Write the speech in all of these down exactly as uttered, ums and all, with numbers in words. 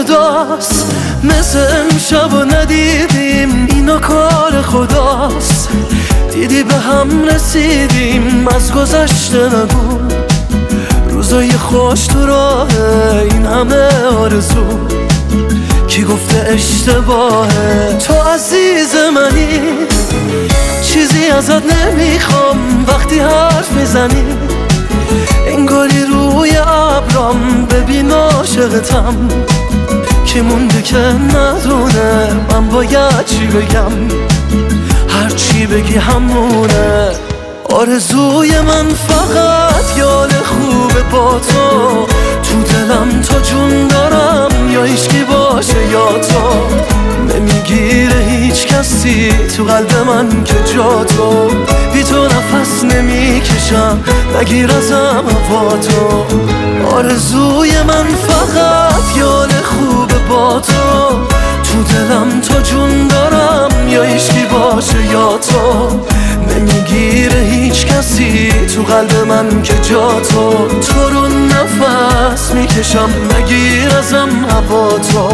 خداست، مثل امشب و ندیدیم اینو کار خداست. دیدی به هم رسیدیم از گذشته نگو، روزای خوش تو راه این همه آرزو. کی گفته اشتباهه؟ تو عزیز منی، چیزی ازت نمیخوام وقتی حرف میزنی. انگاری روی ابرام ببین عاشقتم. کی مونده که ندونه من باید چی بگم؟ هر چی بگی همونه. آرزوی من فقط یاد خوبه با تو، تو دلم تا جون دارم یا هیچکی باشه یا تو. نمیگیره هیچ کسی تو قلب من که جا تو، بی تو نفس نمیکشم نگیر ازم هوا تو. آرزوی من فقط یاد خوبه با تو، تو دلم تا جون دارم یا هیچکی باشه یا تو. نمیگیره هیچ کسی تو قلب من که جا تو. تو رو نفس میکشم نگیر ازم هوا تو.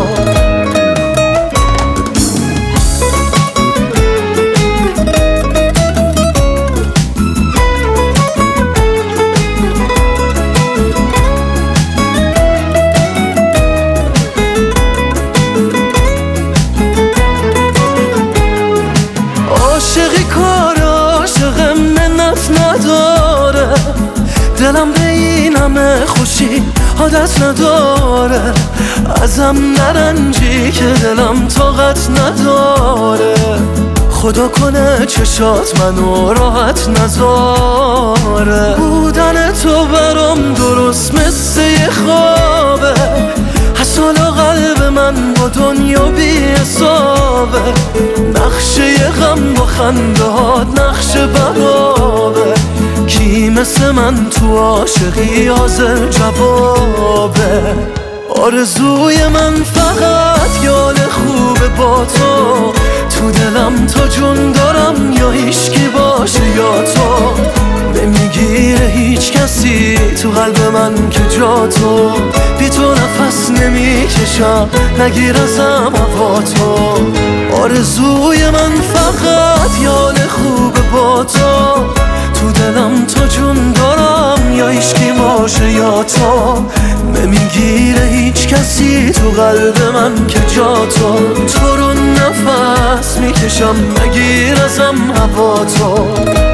عاشقی کار عاشقم منت نداره، دلم به این همه خوشی عادت نداره. ازم نرنجی که دلم طاقت نداره، خدا کنه چشات منو راحت نذاره. بودن تو برام درست مثل یه خوابه، حالا قلب من با دنیا بی حسابه. نقشه غم با خنده هات نقشه برابه، کی مثل من تو عاشقی حاضر جوابه. آرزوی من فقط یاد خوبه با تو، تو دلم تا جون دارم یا هیچکی باشه یا تو. نمیگیره هیچ کسی تو قلب من که جا تو، بی تو نفس نمیکشم نگیر ازم هوا تو. آرزوی من فقط یاد خوبه با تو، تو دلم تا جون دارم یا هیچکی باشه یا تو. نمیگیره هیچ کسی تو قلب من که جا تو. تو رو نفس میکشم نگیر ازم هوا تو.